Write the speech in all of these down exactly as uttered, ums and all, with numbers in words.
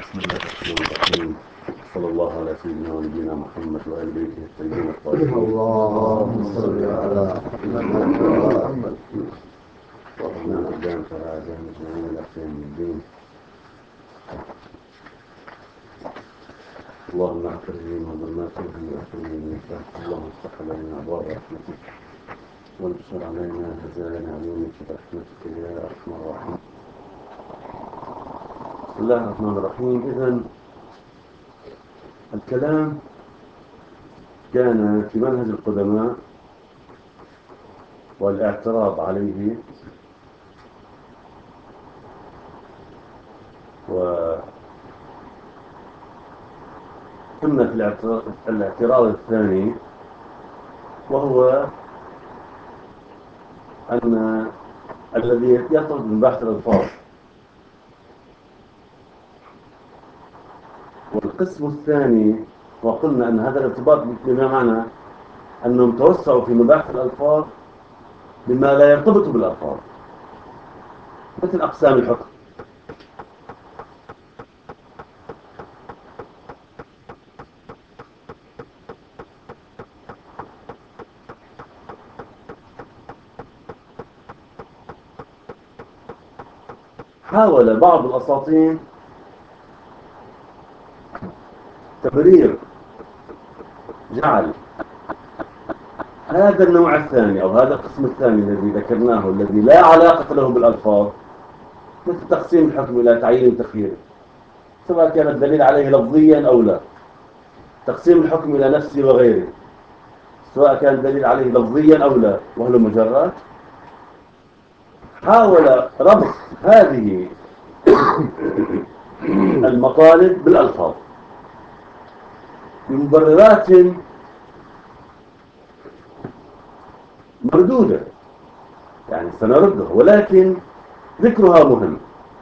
بسم الله الرحمن الرحيم. صلى الله على سيدنا ونبينا محمد وآل بيته الطيبين الطاهرين. اللهم صل على محمد. اللهم أقدام فراجع مجمعين الأخير من الدين. اللهم أخرجني من ظلمات الوهم وأخرجني من الشهر. اللهم افتح علينا أبواب رحمتك وانشر علينا خزائن عيونك برحمتك يا أرحم الراحمين. بسم الله الرحمن الرحيم. إذن الكلام كان في منهج القدماء والاعتراض عليه، وكنا في الاعتراض, الاعتراض الثاني، وهو أن الذي يطلب من بحث الألفاظ. والقسم الثاني، وقلنا أن هذا الارتباط بما معنى أنهم توسعوا في مباحث الألفاظ بما لا يرتبط بالألفاظ، مثل أقسام الحكم. حاول بعض الأساطين تبرير جعل هذا النوع الثاني أو هذا القسم الثاني الذي ذكرناه الذي لا علاقة له بالألفاظ، مثل تقسيم الحكم إلى تعيين وتخيير، سواء كان الدليل عليه لفظيا أو لا، تقسيم الحكم إلى نفسي وغيره، سواء كان الدليل عليه لفظيا أو لا، وهو مجرد. حاول ربط هذه المطالب بالألفاظ بمبررات مردودة، يعني سنردها، ولكن ذكرها مهم،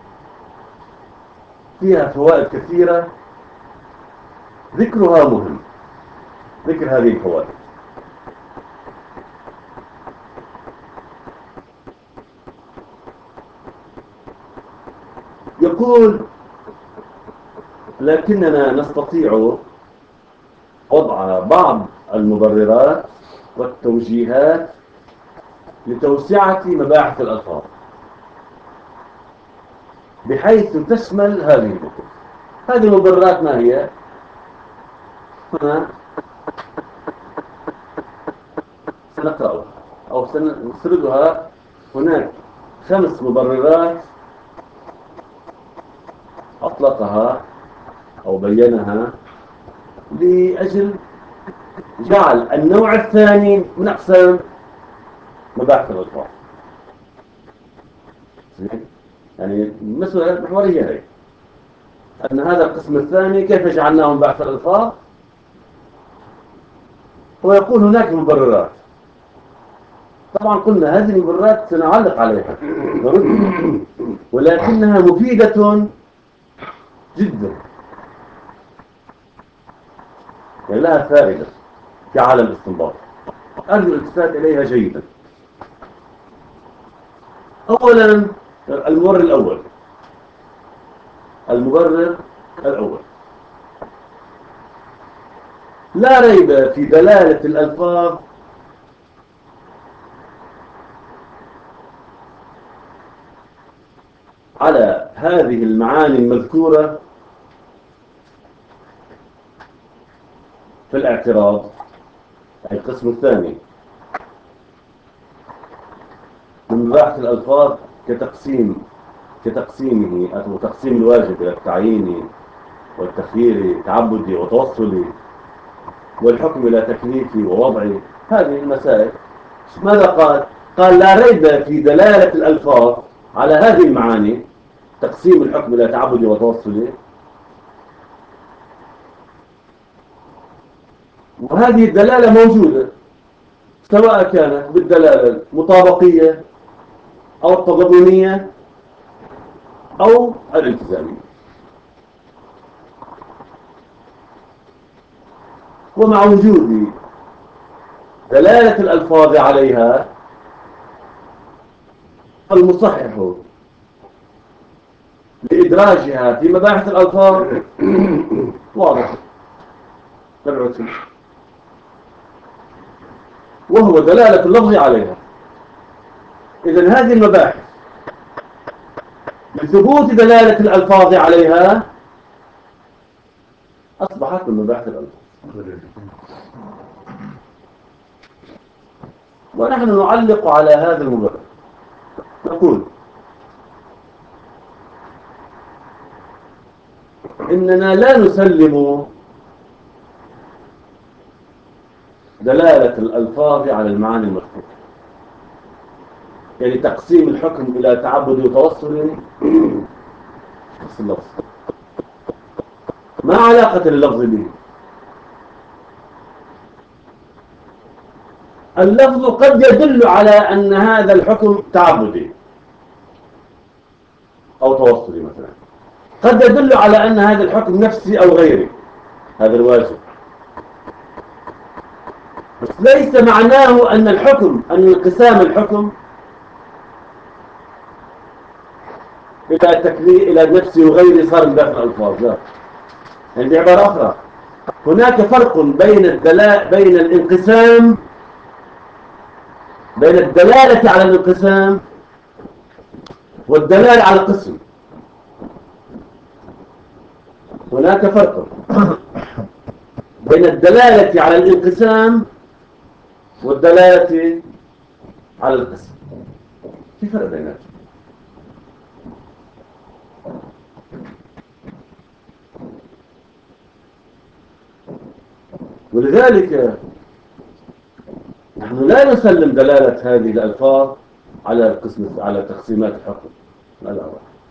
فيها فوائد كثيرة، ذكرها مهم، ذكر هذه الفوائد. يقول: لكننا نستطيع وضع بعض المبررات والتوجيهات لتوسعة مباحث الألفاظ بحيث تشمل هذه الكتب. هذه المبررات ما هي؟ هنا سنقرأها أو سنسردها. هناك خمس مبررات أطلقها أو بينها لأجل جعل النوع الثاني من أقسام مباحث الألفاظ. يعني المسألة المحورية هي أن هذا القسم الثاني كيف جعلناه مباحث الألفاظ. هو يقول هناك مبررات، طبعا قلنا هذه المبررات سنعلق عليها نردها، ولكنها مفيدة جدا، يعني لها فائدة في عالم الاستنباط، أرجو الالتفات إليها جيدا. أولا المبرر الأول المبرر الأول لا ريب في دلالة الألفاظ على هذه المعاني المذكورة في الاعتراض، القسم الثاني من مباحث الألفاظ كتقسيم كتقسيمه أو تقسيم الواجب إلى التعييني والتخييري، تعبدي وتوصلي، والحكم إلى تكليفي ووضعي. هذه المسائل ماذا قال؟ قال: لا ريب في دلالة الألفاظ على هذه المعاني، تقسيم الحكم إلى تعبدي وتوصلي، وهذه الدلالة موجودة سواء كانت بالدلالة المطابقية أو التضمنية أو الالتزامية. ومع وجود دلالة الألفاظ عليها، المصحح لإدراجها في مباحث الألفاظ واضح كالعتم، وهو دلالة اللفظ عليها. إذن هذه المباحث لثبوت دلالة الألفاظ عليها أصبحت من مباحث الألفاظ. ونحن نعلق على هذا المبرر نقول إننا لا نسلم دلالة الألفاظ على المعاني المذكورة، يعني تقسيم الحكم إلى تعبد وتوصل نفس اللفظ، ما علاقة لللفظ به. اللفظ قد يدل على أن هذا الحكم تعبدي أو توصلي مثلا، قد يدل على أن هذا الحكم نفسي أو غيري، هذا الواجب، بس ليس معناه أن الحكم أن انقسام الحكم إلى تكليف إلى نفسي وغيري صار من داخل الألفاظ، لا. عندي عبارة أخرى، هناك فرق بين الدلاء بين الانقسام بين الدلالة على الانقسام والدلالة على القسم. هناك فرق بين الدلالة على الانقسام والدلالة على القسم، في فرق بيناتهم. ولذلك نحن لا نسلم دلالة هذه الألفاظ على القسم على تقسيمات الحكم، لا لا.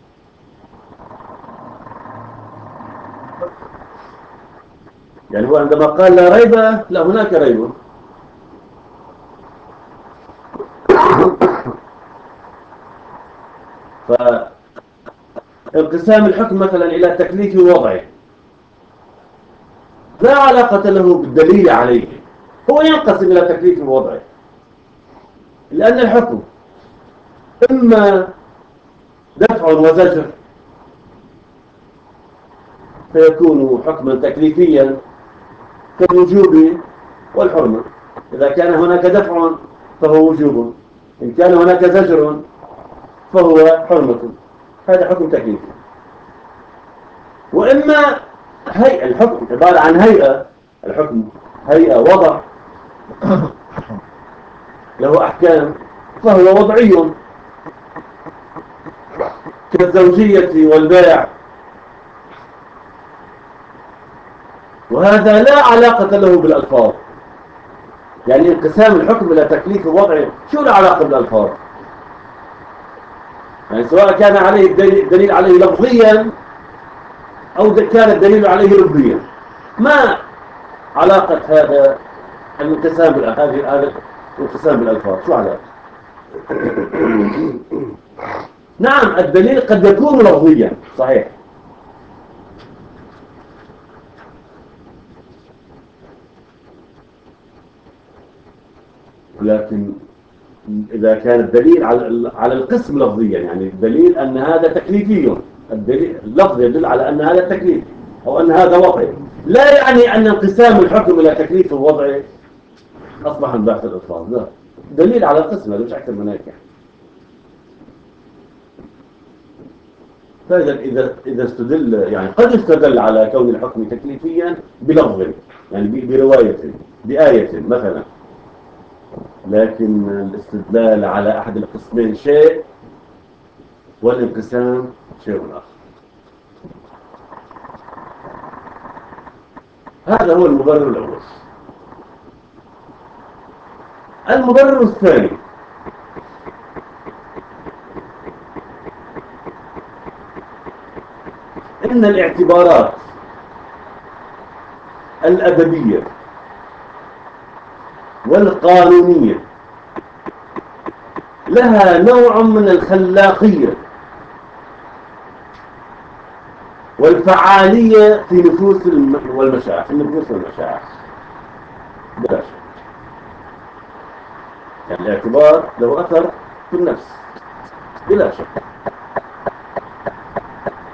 يعني هو عندما قال لا ريب، لا هناك ريب. فانقسام الحكم مثلا إلى تكليف ووضعه لا علاقة له بالدليل عليه، هو ينقسم إلى تكليف ووضعه، لأن الحكم إما دفع وزجر فيكون حكما تكليفيا كالوجوب والحرمة، إذا كان هناك دفع فهو وجوب، إن كان هناك زجر فهو حرمة، هذا حكم تكليفي. وإما هيئة، الحكم عبارة عن هيئة، الحكم هيئة وضع له أحكام فهو وضعي كالزوجية والبيع، وهذا لا علاقة له بالألفاظ. يعني انقسام الحكم إلى تكليف وضعي شو له علاقة بالألفاظ؟ يعني سواء كان عليه الدليل عليه لفظيا أو كان الدليل عليه لفظيا، ما علاقة هذا الانقسام هذه هذا الانقسام بالألفاظ؟ شو علاقة؟ نعم الدليل قد يكون لفظيا صحيح، لكن إذا كان الدليل على على القسم لفظيا، يعني الدليل أن هذا تكليفي، الدليل اللفظ يدل على أن هذا تكليف أو أن هذا وضعي، لا يعني أن انقسام الحكم إلى تكليف ووضعي أصبح من بحث الألفاظ، لا، دليل على القسم، هذا مش أكثر من هيك. فإذا إذا إذا استدل، يعني قد يستدل على كون الحكم تكليفيا بلفظ، يعني برواية بآية مثلا، لكن الاستدلال على أحد القسمين شيء والانقسام شيء آخر. هذا هو المبرر الأول. المبرر الثاني إن الاعتبارات الأدبية والقانونية لها نوع من الخلاقية والفعالية في نفوس والمشاعر، في النفوس والمشاعر بلا شك. يعني الاعتبار له أثر في النفس بلا شك.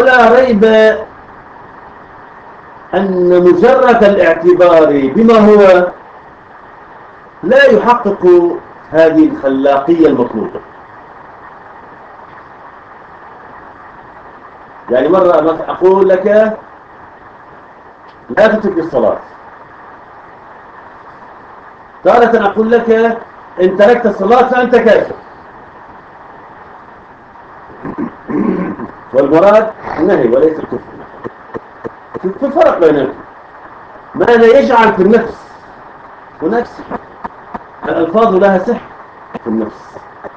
ولا ريب أن مجرد الاعتبار بما هو لا يحقق هذه الخلاقية المطلوبة. يعني مرة أقول لك لا تترك الصلاة، تارة أقول لك إن تركت الصلاة فأنت كافر. والمراد النهي وليس الكفر. في فرق بينهم. ماذا يجعل في النفس؟ هناك سحر، الألفاظ لها سحر في النفس،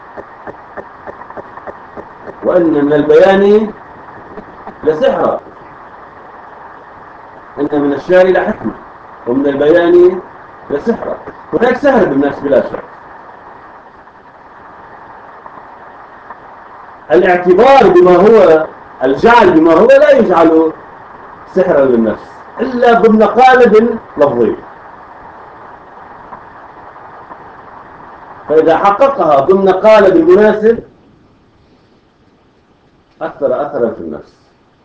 وأن من البيان لسحرا، إن من الشعر لحكمة، ومن البيان لسحرا. هناك سحر بالنفس بلا شك. الاعتبار بما هو، الجعل بما هو لا يجعل سحرا للنفس إلا ضمن قالب لفظي. فإذا حققها ضمن قالب مناسب أثر أثرا في النفس.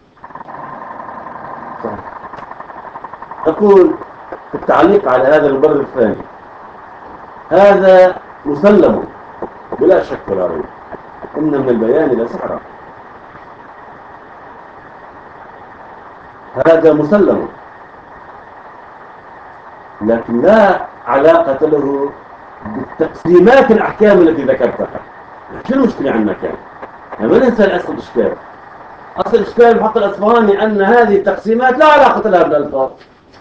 نقول في التعليق على هذا المبرر الثاني، هذا مسلم بلا شك ولا ريب، إن من البيان لسحرا. هذا مسلم، لكن لا علاقة له بالتقسيمات الأحكام التي ذكرتها. شو المشكلة عندنا كان؟ يعني ما ننسى الأصل الإشكال. أصل الإشكال بحق الأصفهاني أن هذه التقسيمات لا علاقة لها بالألفاظ.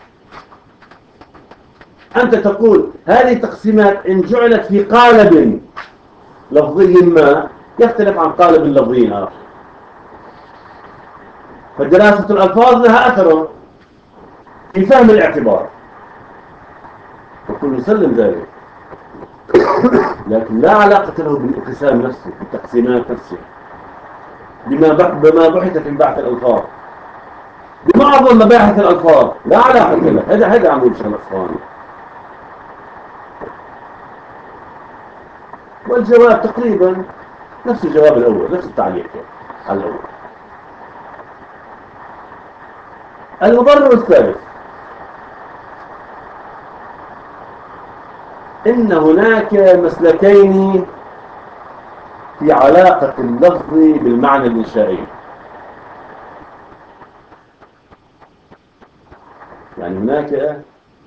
أنت تقول هذه التقسيمات إن جعلت في قالب لفظي ما يختلف عن قالب لفظي آخر، فدراسة الألفاظ لها أثر في فهم الاعتبار، نقول نسلم ذلك، لكن لا علاقة له بالانقسام نفسه، بالتقسيمات نفسها، بما بما بحث في بحث الألفاظ، بمعظم مباحث الألفاظ لا علاقة له. هذا هذا عمود شيخ الأصفهاني. والجواب تقريبا نفس الجواب الأول، نفس التعليق على الأول. المبرر الثالث، إن هناك مسلكين في علاقة اللفظ بالمعنى الإنشائي. يعني هناك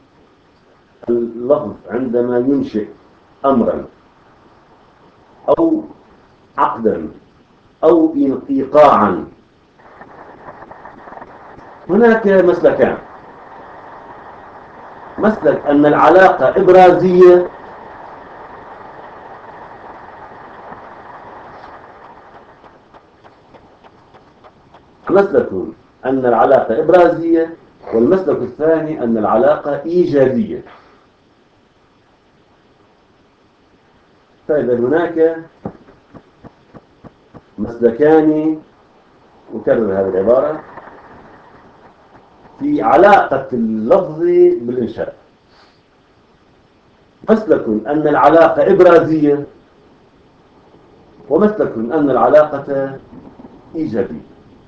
اللفظ عندما ينشئ أمرا أو عقدا أو إيقاعا، هناك مسلكان. مسلك أن العلاقة إبرازية، مسلك أن العلاقة إبرازية، والمسلك الثاني أن العلاقة إيجابية. فإذا هناك مسلكان، أكرر هذه العبارة، في علاقة اللفظ بالإنشاء. مسلك أن العلاقة إبرازية، ومسلك أن العلاقة إيجابية.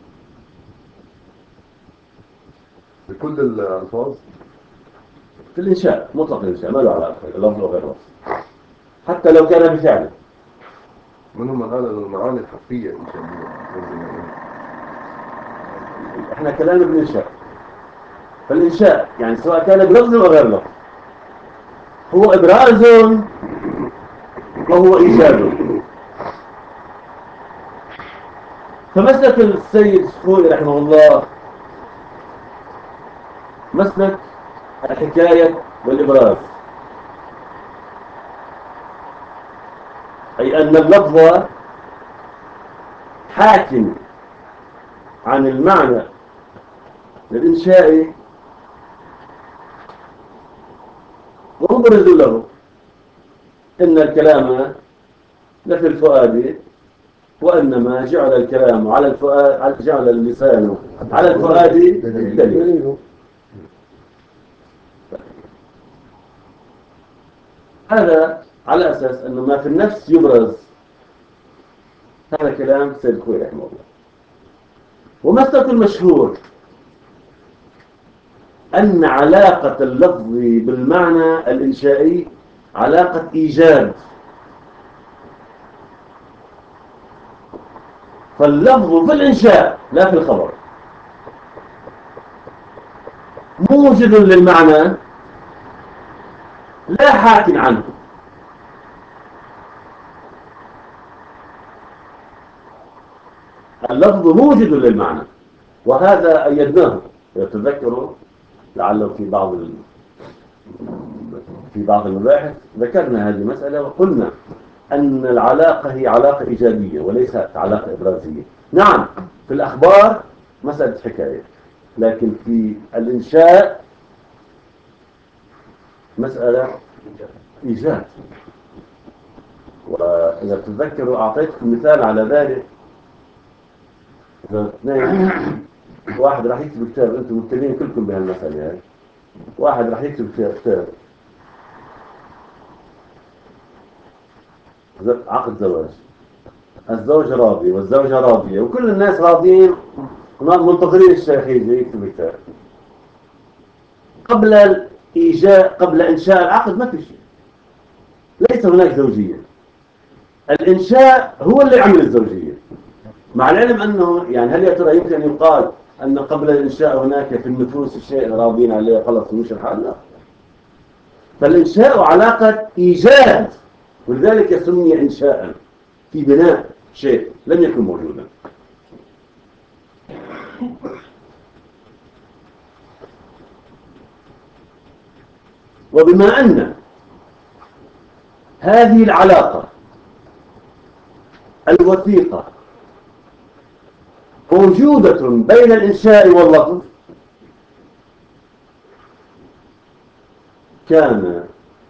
بكل الألفاظ في الإنشاء، مطلق الإنشاء ما له علاقة اللفظ وغير اللفظ، حتى لو كان بفعله. منهم هذا المعاني الحرفية الإيجابية. احنا كلامنا بالإنشاء، فالإنشاء يعني سواء كان بلفظ أو غير لفظ هو إبراز وهو إيجاب. فمسلك السيد الخوئي رحمه الله مسلك الحكاية والإبراز، أي أن اللفظ حاكم عن المعنى الإنشائي ومبرز له. إن الكلام لفي الفؤاد، وإنما جعل الكلام على الفؤاد، جعل اللسان على الفؤاد دليل. هذا على أساس أن ما في النفس يبرز. هذا كلام سيد الخوئي رحمه الله. ومسلك المشهور أن علاقة اللفظ بالمعنى الإنشائي علاقة إيجاد، فاللفظ في الإنشاء لا في الخبر موجد للمعنى لا حاك عنه. اللفظ موجد للمعنى، وهذا أيدناه. تذكروا لعله في بعض ال... في بعض المباحث ذكرنا هذه المسألة وقلنا أن العلاقة هي علاقة إيجابية وليست علاقة إبرازية. نعم في الأخبار مسألة حكاية، لكن في الإنشاء مسألة إيجاد. وإذا تتذكروا أعطيتكم مثال على ذلك. إذا اثنين واحد راح يكتب كتاب، أنتم مبتلين كلكم بهالمسألة هاي. واحد راح يكتب كتاب عقد زواج، الزوج راضي والزوجة راضية وكل الناس راضيين منتظرين الشيخ يجي يكتب كتاب. قبل الإيجاء قبل إنشاء العقد ما في شيء، ليس هناك زوجية. الإنشاء هو اللي عمل الزوجية، مع العلم أنه يعني هل يا ترى يمكن أن يقال أن قبل الإنشاء هناك في النفوس الشيء راضين عليه خلص مش الحال؟ لا. فالإنشاء علاقة إيجاد، ولذلك سمي إنشاء في بناء شيء لم يكن موجودا. وبما أن هذه العلاقة الوثيقة موجودة بين الإنشاء واللفظ، كان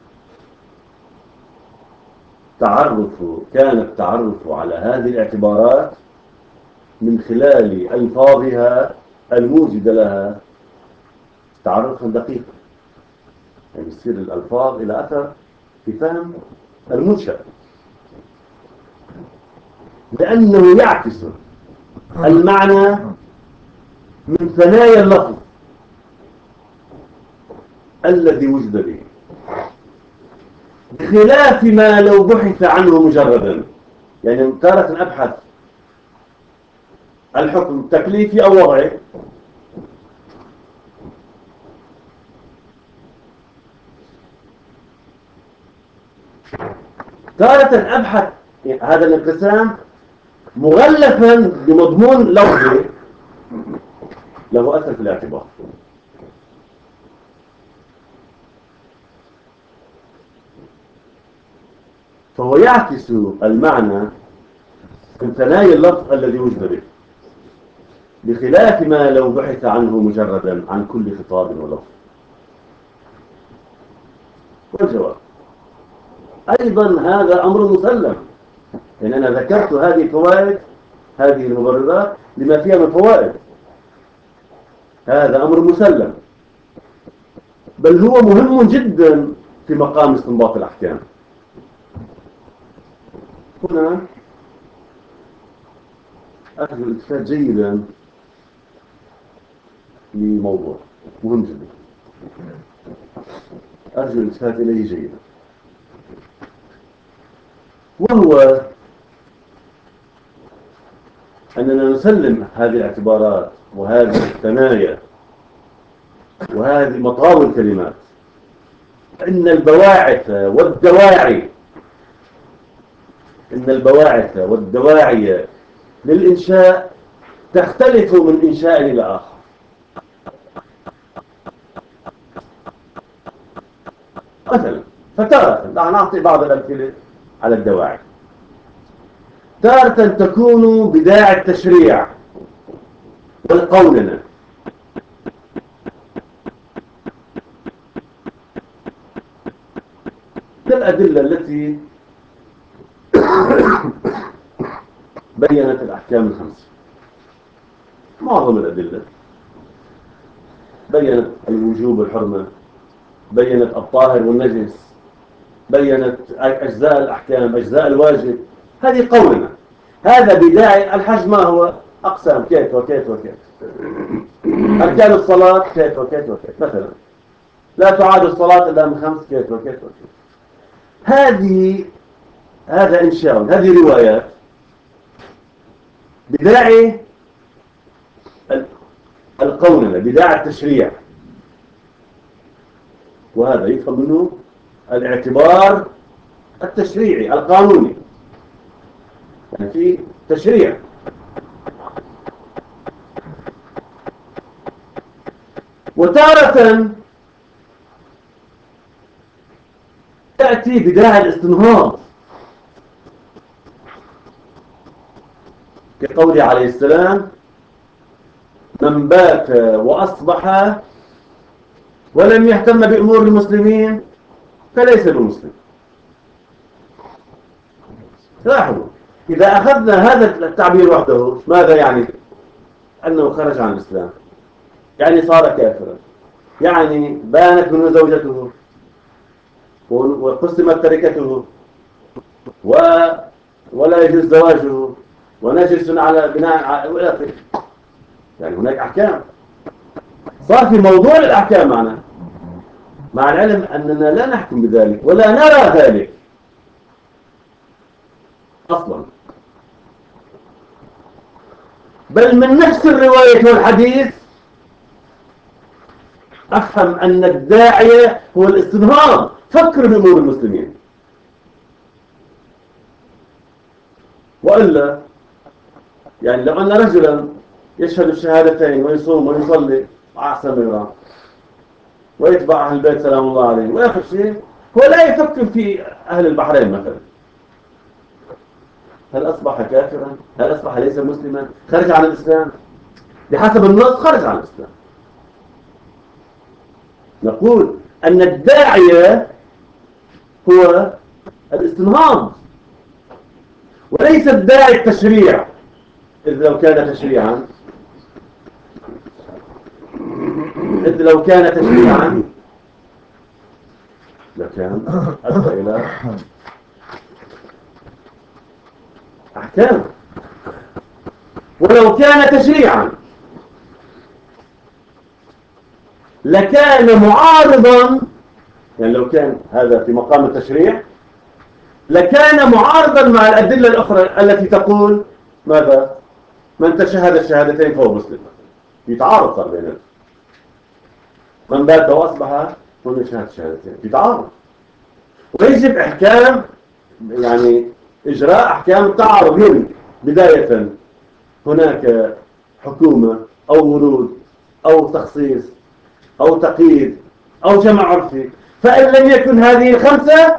تعرف كان التعرف على هذه الاعتبارات من خلال ألفاظها الموجدة لها تعرفا دقيقا. يعني يصير الألفاظ إلى أثر في فهم المنشأ، لأنه يعكس المعنى من ثنايا اللفظ الذي وجد به، بخلاف ما لو بحث عنه مجردا. يعني تارة أبحث الحكم تكليفي أو وضعي، تارة أبحث هذا الانقسام مغلفا بمضمون لفظي له أثر في الاعتبار. فهو يعكس المعنى من ثنايا اللفظ الذي وجد به، بخلاف ما لو بحث عنه مجردا عن كل خطاب ولفظ. والجواب أيضا هذا أمر مسلم، يعني أنا ذكرت هذه الفوائد هذه المبررات لما فيها من فوائد، هذا أمر مسلم، بل هو مهم جدا في مقام استنباط الأحكام. هنا أخذ الالتفات جيدا لموضوع مهم جدا، أرجو الالتفات إليه جيدا، وهو أننا نسلم هذه الاعتبارات وهذه الثنايا وهذه مطاوي الكلمات إن البواعث والدواعي إن البواعث والدواعي للإنشاء تختلف من إنشاء إلى آخر. مثلا فتارة نعطي بعض الأمثلة على الدواعي. تارة تكون بداعي التشريع والقوننة، كالأدلة التي بيّنت الأحكام الخمسة. معظم الأدلة بيّنت الوجوب والحرمة، بيّنت الطاهر والنجس، بيّنت أجزاء الأحكام أجزاء الواجب. هذه قولنا. هذا بداعي الحج ما هو؟ أقسام كيف وكيف وكيف، أركان الصلاة كيف وكيف وكيف مثلا، لا تعاد الصلاة إلا من خمس كيف وكيف وكيف. هذه هذا إنشاء، هذه روايات بداعي القوننة، بداعي التشريع، وهذا يفهم منه الاعتبار التشريعي القانوني، يعني في تشريع. وتارة تأتي بداعي الاستنهاض، كقوله عليه السلام: من بات وأصبح ولم يهتم بأمور المسلمين فليس بمسلم. لاحظوا، إذا أخذنا هذا التعبير وحده ماذا يعني؟ أنه خرج عن الإسلام، يعني صار كافرا، يعني بانت منه زوجته وقسمت تركته و... ولا يجوز زواجه ونجلس على بناء على... يعني هناك أحكام، صار في موضوع الأحكام معنا، مع العلم أننا لا نحكم بذلك ولا نرى ذلك أصلا، بل من نفس الرواية والحديث أفهم أن الداعية هو الاستنهاض، فكر بأمور المسلمين. وإلا يعني لو أن رجلا يشهد الشهادتين ويصوم ويصلي أحسن من يرام ويتبع أهل البيت سلام الله عليهم ويأخذ شيء، هو لا يفكر في أهل البحرين مثلا، هل أصبح كافرا؟ هل أصبح ليس مسلما؟ خرج عن الإسلام؟ بحسب النص خرج عن الإسلام. نقول أن الداعية هو الاستنهاض وليس الداعي التشريع، إذ لو كان تشريعا إذ لو كان تشريعا لكان أدى إلى أحكام، ولو كان تشريعا لكان معارضا، يعني لو كان هذا في مقام التشريع لكان معارضا مع الأدلة الأخرى التي تقول ماذا؟ من تشهد الشهادتين فهو مسلم، يتعارض صار بينهم، من بات وأصبح من يشهد الشهادتين، يتعارض، ويجب إحكام يعني إجراء أحكام التعارض. من بداية هناك حكومة أو ورود أو تخصيص أو تقييد أو جمع عرفي، فإن لم يكن هذه الخمسة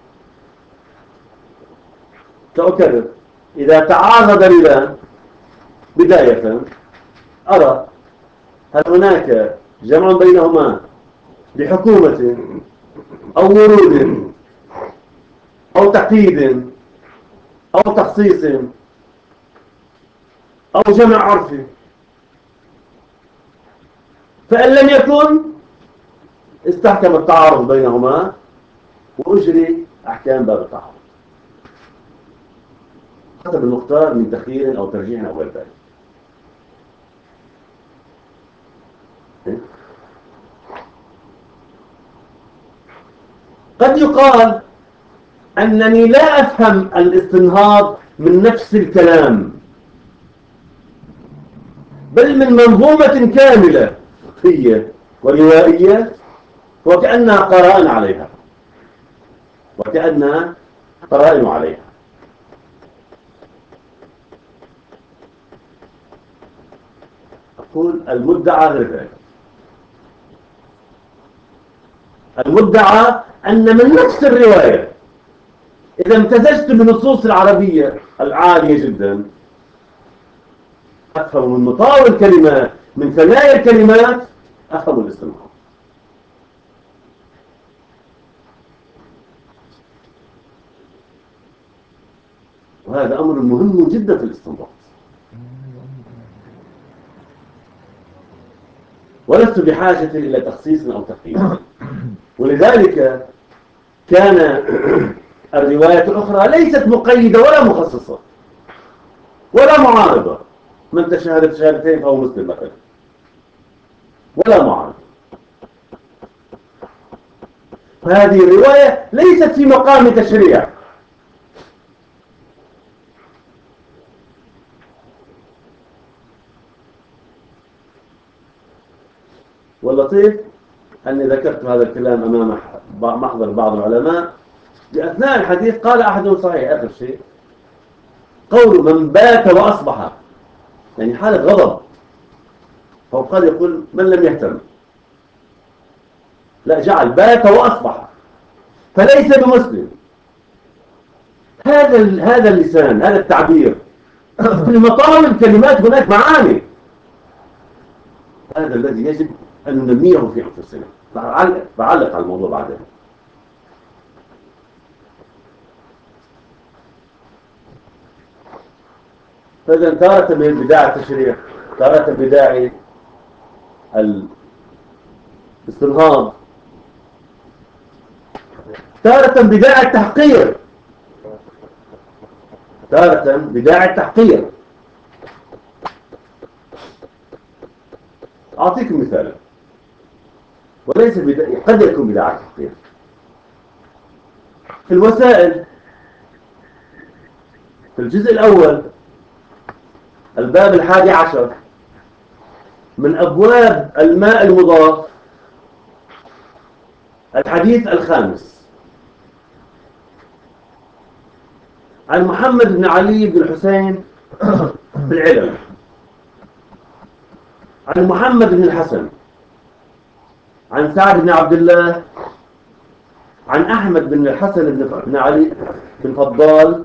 سأكرر، إذا تعارض دليلان بداية أرى هل هناك جمع بينهما بحكومة أو ورود أو تقييد أو تخصيص أو جمع عرفي، فإن لم يكن استحكم التعارض بينهما وأجري أحكام باب التعارض حسب المختار من تخيير أو ترجيح أو غير ذلك. قد يقال أنني لا أفهم الاستنهاض من نفس الكلام، بل من منظومة كاملة فقهية وروائية، وكأنها قرائن عليها وكأنها قرائن عليها. أقول المدعى غير ذلك، المدعى أن من نفس الرواية إذا امتزجت بالنصوص العربية العالية جدا أفهم من مطاوى الكلمات من ثنايا الكلمات أفهم الاستنباط. وهذا أمر مهم جدا في الاستنباط، ولست بحاجة إلى تخصيص أو تقييد. ولذلك كان الرواية الأخرى ليست مقيدة ولا مخصصة ولا معارضة، من تشهد شهادتين فهو مسلم مثلا ولا معارض. فهذه الرواية ليست في مقام تشريع، واللطيف أني ذكرت هذا الكلام أمام محضر بعض العلماء بأثناء الحديث، قال أحدهم صحيح آخر شيء قول من بات وأصبح، يعني حالة غضب، هو قال يقول من لم يهتم، لا جعل بات وأصبح فليس بمسلم. هذا هذا اللسان، هذا التعبير في مطار الكلمات هناك معاني، هذا الذي يجب أن ننميه في أنفسنا. بعلق على الموضوع بعدين. فإذا تارة بداعي التشريع، تارة بداعي الاستنهاض، تارة بداعي التحقير، تارة بداعي التحقير. أعطيكم مثالا، وليس بداعي، قد يكون بداعي التحقير في الوسائل. في الجزء الأول الباب الحادي عشر من أبواب الماء المضاف، الحديث الخامس عن محمد بن علي بن الحسين في العلم، عن محمد بن الحسن، عن سعد بن عبد الله، عن أحمد بن الحسن بن علي بن فضال،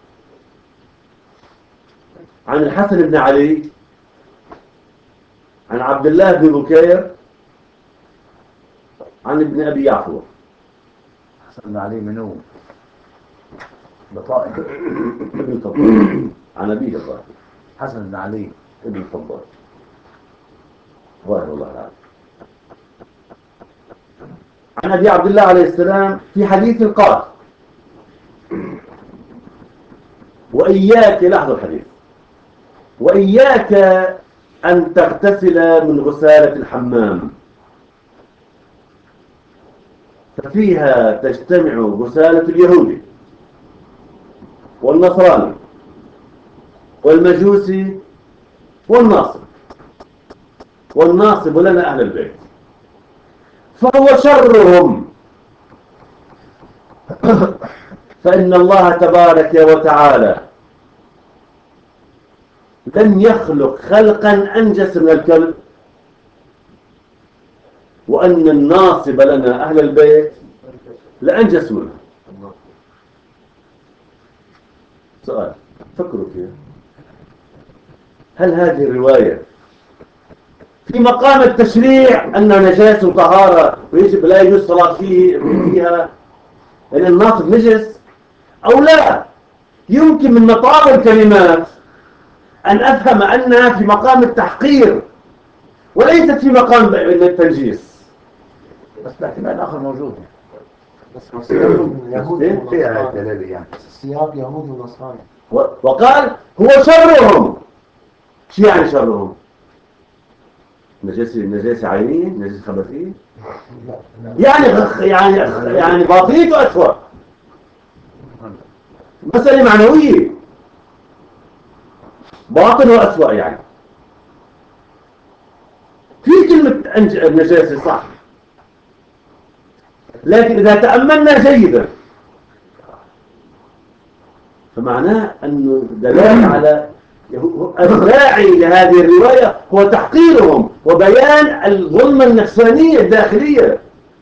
عن الحسن بن علي، عن عبد الله بن بكير، عن ابن أبي يعفور. حسن بن علي منو؟ بطائن ابن الفضال، عن أبيه الظاهر حسن بن علي ابن الفضال ظاهر الله العالم. عن أبي عبد الله عليه السلام في حديث قال: وإياك، لاحظوا الحديث، وإياك أن تغتسل من غسالة الحمام ففيها تجتمع غسالة اليهودي والنصراني والمجوسي والناصب، والناصب لنا أهل البيت، فهو شرهم، فإن الله تبارك وتعالى لم يخلق خلقا أنجس من الكلب، وأن الناصب لنا أهل البيت لأنجس منه. سؤال فكروا فيها، هل هذه الرواية في مقام التشريع أن نجاسة وطهارة ويجب لا يجوز الصلاة فيه فيها لأن يعني الناصب نجس، أو لا يمكن من مطار الكلمات أن أفهم أنها في مقام التحقير وليست في مقام التنجيس؟ بس باحتمال آخر موجود بس السياق يهودي فيها دلالة يعني السياق يهودي ونصراني. وقال هو شرهم. شو يعني شرهم؟ نجاسة نجاسة عينية، نجاسة خبثية، يعني غخ يعني يعني باطنيته أسوأ، مسألة معنوية، باطنه أسوأ. يعني في كلمة النجاسة صح، لكن إذا تأملنا جيدا فمعناه أنه دلالة على الداعي لهذه الرواية هو تحقيرهم وبيان الظلمة النفسانية الداخلية،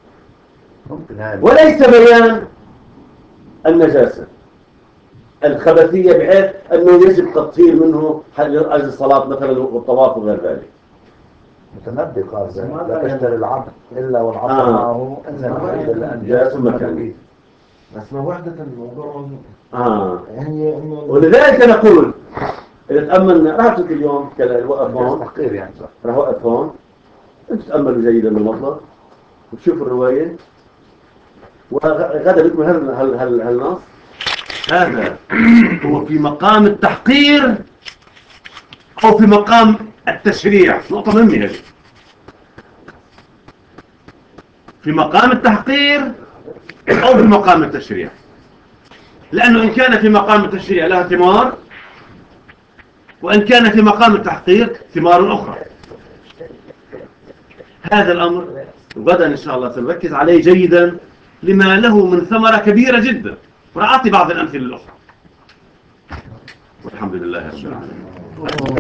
وليس بيان النجاسة الخبثية بحيث أنه يجب تطهير منه أجل الصلاة مثلا والطواف وغير ذلك. متنبي قال لا تشتري العبد إلا والعصا آه. معه إن الوحيد الأنجاس مكاني. بس ما وحدة الموضوع موجود. آه. يعني إنه ولذلك نقول إذا تأملنا، راح أترك اليوم كلا وقف هون، تحقير يعني صح. راح وقف هون، أنتوا تأملوا جيدا المطلب وتشوفوا الرواية، وغدا بكم هل هل هل هالنص هذا هو في مقام التحقير أو في مقام التشريع. نقطة مهمة هذه. في مقام التحقير أو في مقام التشريع. لأنه إن كان في مقام التشريع لها ثمار، وإن كان في مقام التحقير ثمار أخرى. هذا الأمر غدا إن شاء الله سنركز عليه جيدا لما له من ثمرة كبيرة جدا، وأعطي بعض الأمثلة الأخرى. والحمد لله رب العالمين.